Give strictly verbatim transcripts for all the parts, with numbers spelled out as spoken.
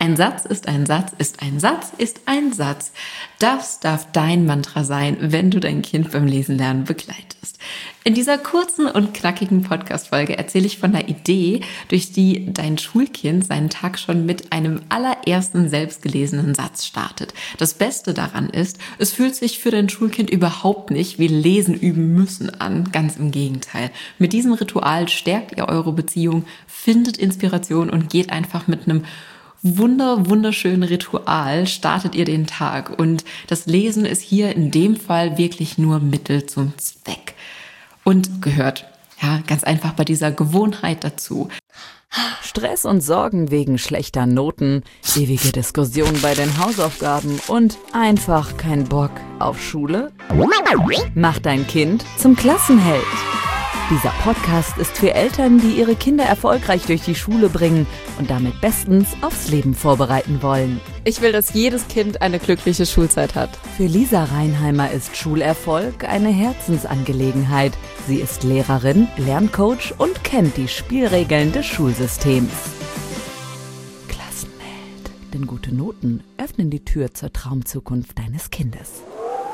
Ein Satz ist ein Satz ist ein Satz ist ein Satz. Das darf dein Mantra sein, wenn du dein Kind beim Lesen lernen begleitest. In dieser kurzen und knackigen Podcast-Folge erzähle ich von einer Idee, durch die dein Schulkind seinen Tag schon mit einem allerersten selbstgelesenen Satz startet. Das Beste daran ist, es fühlt sich für dein Schulkind überhaupt nicht wie Lesen üben müssen an. Ganz im Gegenteil. Mit diesem Ritual stärkt ihr eure Beziehung, findet Inspiration und geht einfach mit einem Wunder, wunderschönen Ritual startet ihr den Tag. Und das Lesen ist hier in dem Fall wirklich nur Mittel zum Zweck. Und gehört, ja, ganz einfach bei dieser Gewohnheit dazu. Stress und Sorgen wegen schlechter Noten, ewige Diskussionen bei den Hausaufgaben und einfach kein Bock auf Schule? Mach dein Kind zum Klassenheld. Dieser Podcast ist für Eltern, die ihre Kinder erfolgreich durch die Schule bringen und damit bestens aufs Leben vorbereiten wollen. Ich will, dass jedes Kind eine glückliche Schulzeit hat. Für Lisa Reinheimer ist Schulerfolg eine Herzensangelegenheit. Sie ist Lehrerin, Lerncoach und kennt die Spielregeln des Schulsystems. Klassenheld, denn gute Noten öffnen die Tür zur Traumzukunft deines Kindes.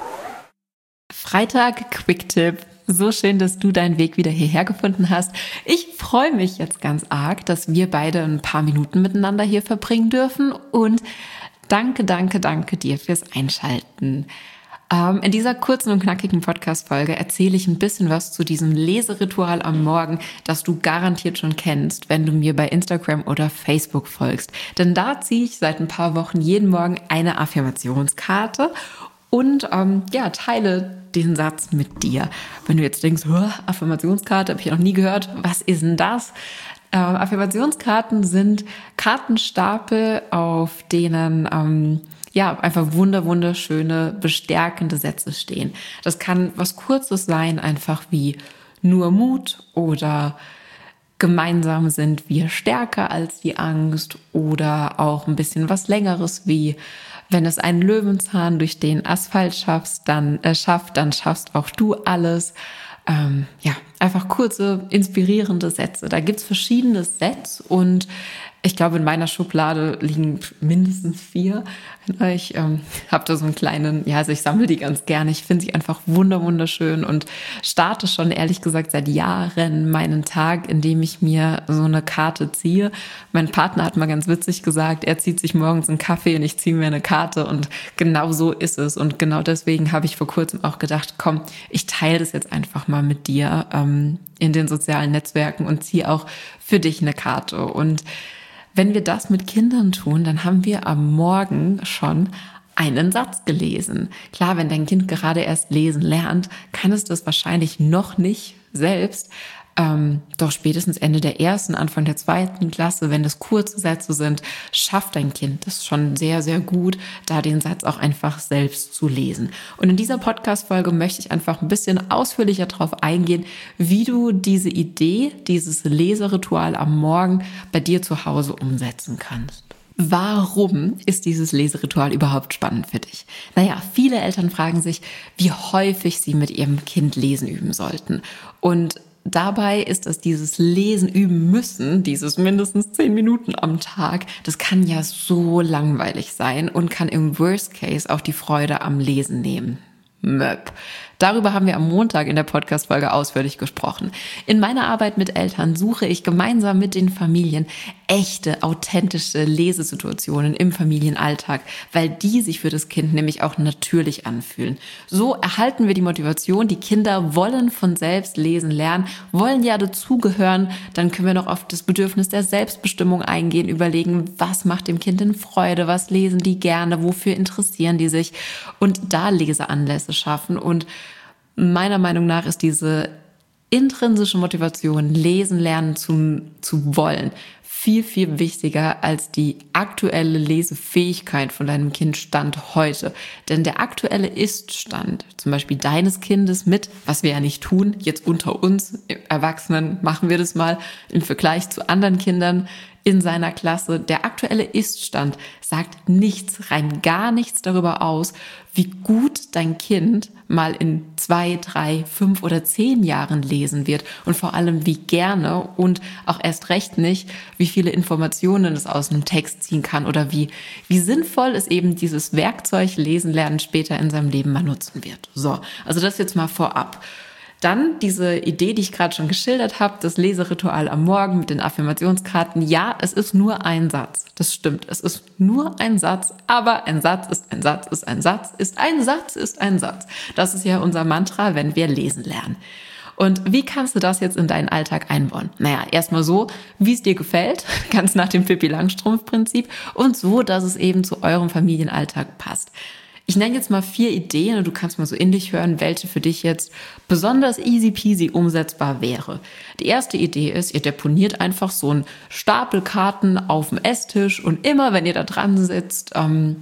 Freitag Quick-Tipp. So schön, dass du deinen Weg wieder hierher gefunden hast. Ich freue mich jetzt ganz arg, dass wir beide ein paar Minuten miteinander hier verbringen dürfen. Und danke, danke, danke dir fürs Einschalten. Ähm, in dieser kurzen und knackigen Podcast-Folge erzähle ich ein bisschen was zu diesem Leseritual am Morgen, das du garantiert schon kennst, wenn du mir bei Instagram oder Facebook folgst. Denn da ziehe ich seit ein paar Wochen jeden Morgen eine Affirmationskarte und ähm, ja, teile den Satz mit dir. Wenn du jetzt denkst, Affirmationskarte, habe ich noch nie gehört, was ist denn das? Äh, Affirmationskarten sind Kartenstapel, auf denen ähm, ja einfach wunder wunderschöne, bestärkende Sätze stehen. Das kann was Kurzes sein, einfach wie nur Mut oder gemeinsam sind wir stärker als die Angst oder auch ein bisschen was Längeres wie wenn es einen Löwenzahn durch den Asphalt schaffst, dann äh, schafft, dann schaffst auch du alles. Ähm, ja, einfach kurze, inspirierende Sätze. Da gibt's verschiedene Sets und ich glaube, in meiner Schublade liegen mindestens vier. Ich ähm, habe da so einen kleinen, ja, also ich sammle die ganz gerne. Ich finde sie einfach wunder wunderschön und starte schon, ehrlich gesagt, seit Jahren meinen Tag, indem ich mir so eine Karte ziehe. Mein Partner hat mal ganz witzig gesagt, er zieht sich morgens einen Kaffee und ich ziehe mir eine Karte und genau so ist es. Und genau deswegen habe ich vor kurzem auch gedacht, komm, ich teile das jetzt einfach mal mit dir ähm, in den sozialen Netzwerken und ziehe auch für dich eine Karte. Und wenn wir das mit Kindern tun, dann haben wir am Morgen schon einen Satz gelesen. Klar, wenn dein Kind gerade erst lesen lernt, kann es das wahrscheinlich noch nicht selbst. Ähm, doch spätestens Ende der ersten, Anfang der zweiten Klasse, wenn das kurze Sätze sind, schafft dein Kind das schon sehr, sehr gut, da den Satz auch einfach selbst zu lesen. Und in dieser Podcast-Folge möchte ich einfach ein bisschen ausführlicher darauf eingehen, wie du diese Idee, dieses Leseritual am Morgen bei dir zu Hause umsetzen kannst. Warum ist dieses Leseritual überhaupt spannend für dich? Naja, viele Eltern fragen sich, wie häufig sie mit ihrem Kind lesen üben sollten. Und dabei ist es dieses Lesen üben müssen, dieses mindestens zehn Minuten am Tag, das kann ja so langweilig sein und kann im Worst Case auch die Freude am Lesen nehmen. Möp. Darüber haben wir am Montag in der Podcast-Folge ausführlich gesprochen. In meiner Arbeit mit Eltern suche ich gemeinsam mit den Familien echte, authentische Lesesituationen im Familienalltag, weil die sich für das Kind nämlich auch natürlich anfühlen. So erhalten wir die Motivation, die Kinder wollen von selbst lesen lernen, wollen ja dazugehören, dann können wir noch auf das Bedürfnis der Selbstbestimmung eingehen, überlegen, was macht dem Kind denn Freude, was lesen die gerne, wofür interessieren die sich und da Leseanlässe schaffen. Und meiner Meinung nach ist diese intrinsische Motivation, lesen lernen zu, zu wollen, viel, viel wichtiger als die aktuelle Lesefähigkeit von deinem Kind Stand heute. Denn der aktuelle Ist-Stand, zum Beispiel deines Kindes mit, was wir ja nicht tun, jetzt unter uns Erwachsenen machen wir das mal, im Vergleich zu anderen Kindern, in seiner Klasse. Der aktuelle Ist-Stand sagt nichts, rein gar nichts darüber aus, wie gut dein Kind mal in zwei, drei, fünf oder zehn Jahren lesen wird und vor allem wie gerne und auch erst recht nicht, wie viele Informationen es aus einem Text ziehen kann oder wie, wie sinnvoll es eben dieses Werkzeug Lesen lernen später in seinem Leben mal nutzen wird. So, also das jetzt mal vorab. Dann diese Idee, die ich gerade schon geschildert habe, das Leseritual am Morgen mit den Affirmationskarten. Ja, es ist nur ein Satz. Das stimmt. Es ist nur ein Satz, aber ein Satz ist ein Satz, ist ein Satz, ist ein Satz, ist ein Satz. Das ist ja unser Mantra, wenn wir lesen lernen. Und wie kannst du das jetzt in deinen Alltag einbauen? Naja, erstmal so, wie es dir gefällt, ganz nach dem Pippi-Langstrumpf-Prinzip und so, dass es eben zu eurem Familienalltag passt. Ich nenne jetzt mal vier Ideen und du kannst mal so in dich hören, welche für dich jetzt besonders easy peasy umsetzbar wäre. Die erste Idee ist, ihr deponiert einfach so einen Stapel Karten auf dem Esstisch und immer, wenn ihr da dran sitzt, ähm,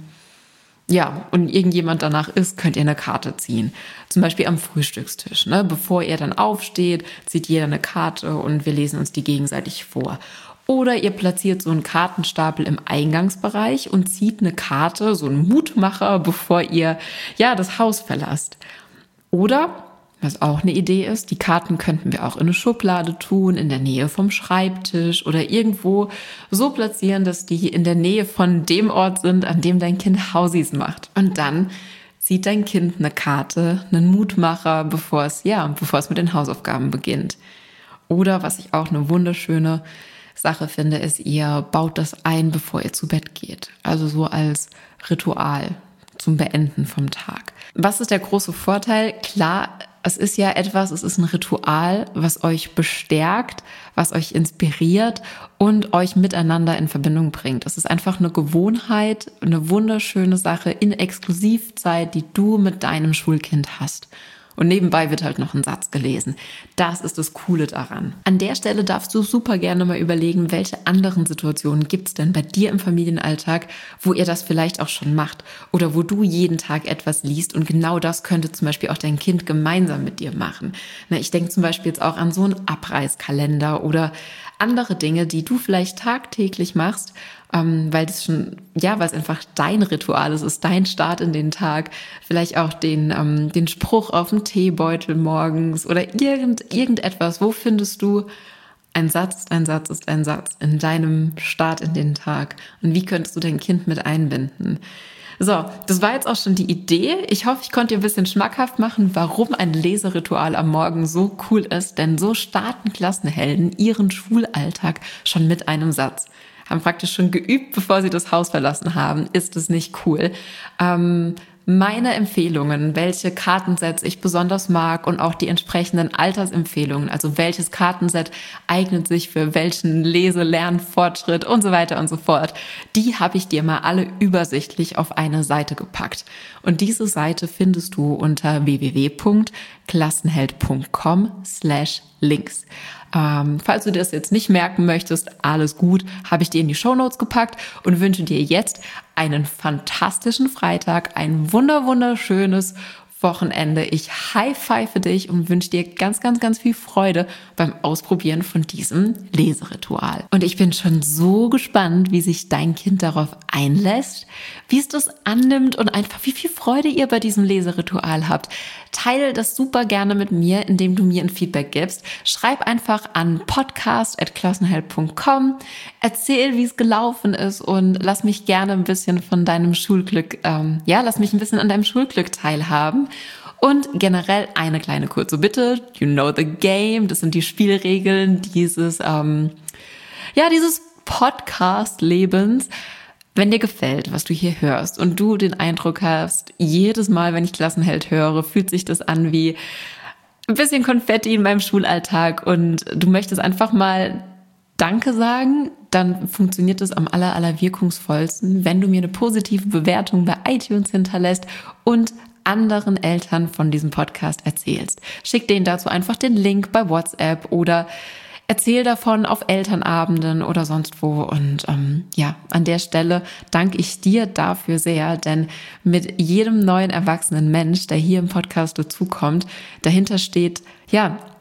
ja, und irgendjemand danach ist, könnt ihr eine Karte ziehen. Zum Beispiel am Frühstückstisch, ne? Bevor ihr dann aufsteht, zieht jeder eine Karte und wir lesen uns die gegenseitig vor. Oder ihr platziert so einen Kartenstapel im Eingangsbereich und zieht eine Karte, so einen Mutmacher, bevor ihr ja das Haus verlasst. Oder, was auch eine Idee ist, die Karten könnten wir auch in eine Schublade tun, in der Nähe vom Schreibtisch oder irgendwo so platzieren, dass die in der Nähe von dem Ort sind, an dem dein Kind Hausis macht. Und dann zieht dein Kind eine Karte, einen Mutmacher, bevor es, ja, bevor es mit den Hausaufgaben beginnt. Oder, was ich auch eine wunderschöne Sache finde, ist, ihr baut das ein, bevor ihr zu Bett geht. Also so als Ritual zum Beenden vom Tag. Was ist der große Vorteil? Klar, es ist ja etwas, es ist ein Ritual, was euch bestärkt, was euch inspiriert und euch miteinander in Verbindung bringt. Es ist einfach eine Gewohnheit, eine wunderschöne Sache in Exklusivzeit, die du mit deinem Schulkind hast. Und nebenbei wird halt noch ein Satz gelesen. Das ist das Coole daran. An der Stelle darfst du super gerne mal überlegen, welche anderen Situationen gibt's denn bei dir im Familienalltag, wo ihr das vielleicht auch schon macht oder wo du jeden Tag etwas liest und genau das könnte zum Beispiel auch dein Kind gemeinsam mit dir machen. Na, ich denke zum Beispiel jetzt auch an so einen Abreißkalender oder andere Dinge, die du vielleicht tagtäglich machst, ähm, weil das schon, ja, weil es einfach dein Ritual ist, ist dein Start in den Tag, vielleicht auch den, ähm, den Spruch auf dem Teebeutel morgens oder irgend, irgendetwas. Wo findest du, ein Satz ist ein Satz ist ein Satz in deinem Start in den Tag? Und wie könntest du dein Kind mit einbinden? So, das war jetzt auch schon die Idee. Ich hoffe, ich konnte dir ein bisschen schmackhaft machen, warum ein Leseritual am Morgen so cool ist, denn so starten Klassenhelden ihren Schulalltag schon mit einem Satz. Haben praktisch schon geübt, bevor sie das Haus verlassen haben. Ist es nicht cool? Ähm, meine Empfehlungen, welche Kartensets ich besonders mag und auch die entsprechenden Altersempfehlungen, also welches Kartenset eignet sich für welchen Lese-, Lernfortschritt und so weiter und so fort, die habe ich dir mal alle übersichtlich auf eine Seite gepackt. Und diese Seite findest du unter w w w punkt klassenheld punkt com slash links. Ähm, falls du das jetzt nicht merken möchtest, alles gut, habe ich dir in die Shownotes gepackt und wünsche dir jetzt einen fantastischen Freitag, ein wunder wunderschönes Wochenende. Ich high-five dich und wünsche dir ganz, ganz, ganz viel Freude beim Ausprobieren von diesem Leseritual. Und ich bin schon so gespannt, wie sich dein Kind darauf einlässt, wie es das annimmt und einfach wie viel Freude ihr bei diesem Leseritual habt. Teile das super gerne mit mir, indem du mir ein Feedback gibst. Schreib einfach an podcast at klassenheld punkt com, erzähl, wie es gelaufen ist und lass mich gerne ein bisschen von deinem Schulglück, ähm, ja, lass mich ein bisschen an deinem Schulglück teilhaben. Und generell eine kleine kurze Bitte, you know the game, das sind die Spielregeln dieses, ähm, ja, dieses Podcast-Lebens. Wenn dir gefällt, was du hier hörst und du den Eindruck hast, jedes Mal, wenn ich Klassenheld höre, fühlt sich das an wie ein bisschen Konfetti in meinem Schulalltag und du möchtest einfach mal Danke sagen, dann funktioniert es am aller, aller wirkungsvollsten, wenn du mir eine positive Bewertung bei iTunes hinterlässt und anderen Eltern von diesem Podcast erzählst. Schick denen dazu einfach den Link bei WhatsApp oder erzähl davon auf Elternabenden oder sonst wo. Und ähm, ja, an der Stelle danke ich dir dafür sehr, denn mit jedem neuen erwachsenen Mensch, der hier im Podcast dazukommt, dahinter steht, ja,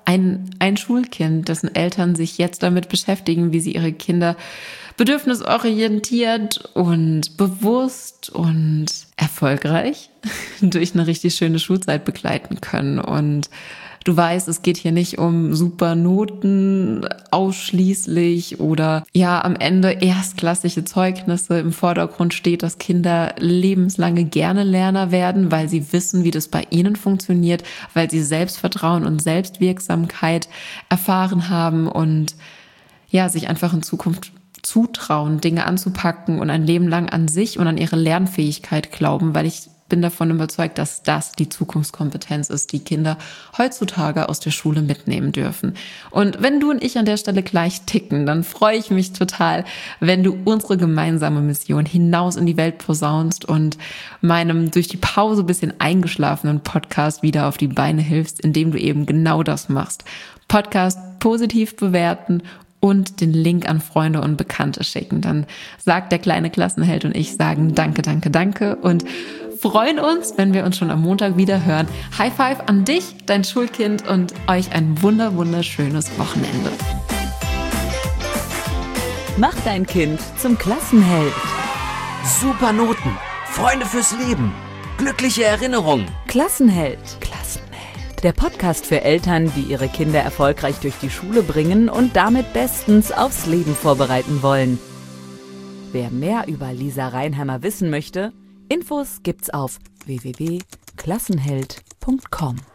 ein, ein Schulkind, dessen Eltern sich jetzt damit beschäftigen, wie sie ihre Kinder bedürfnisorientiert und bewusst und erfolgreich durch eine richtig schöne Schulzeit begleiten können. Und du weißt, es geht hier nicht um super Noten ausschließlich oder ja, am Ende erstklassige Zeugnisse. Im Vordergrund steht, dass Kinder lebenslange gerne Lerner werden, weil sie wissen, wie das bei ihnen funktioniert, weil sie Selbstvertrauen und Selbstwirksamkeit erfahren haben und ja, sich einfach in Zukunft zutrauen, Dinge anzupacken und ein Leben lang an sich und an ihre Lernfähigkeit glauben, weil ich bin davon überzeugt, dass das die Zukunftskompetenz ist, die Kinder heutzutage aus der Schule mitnehmen dürfen. Und wenn du und ich an der Stelle gleich ticken, dann freue ich mich total, wenn du unsere gemeinsame Mission hinaus in die Welt posaunst und meinem durch die Pause ein bisschen eingeschlafenen Podcast wieder auf die Beine hilfst, indem du eben genau das machst. Podcast positiv bewerten und den Link an Freunde und Bekannte schicken. Dann sagt der kleine Klassenheld und ich sagen danke, danke, danke und freuen uns, wenn wir uns schon am Montag wieder hören. High Five an dich, dein Schulkind und euch ein wunder, wunderschönes Wochenende. Mach dein Kind zum Klassenheld. Super Noten, Freunde fürs Leben, glückliche Erinnerungen. Klassenheld. Klassenheld. Der Podcast für Eltern, die ihre Kinder erfolgreich durch die Schule bringen und damit bestens aufs Leben vorbereiten wollen. Wer mehr über Lisa Reinheimer wissen möchte, Infos gibt's auf w w w punkt klassenheld punkt com.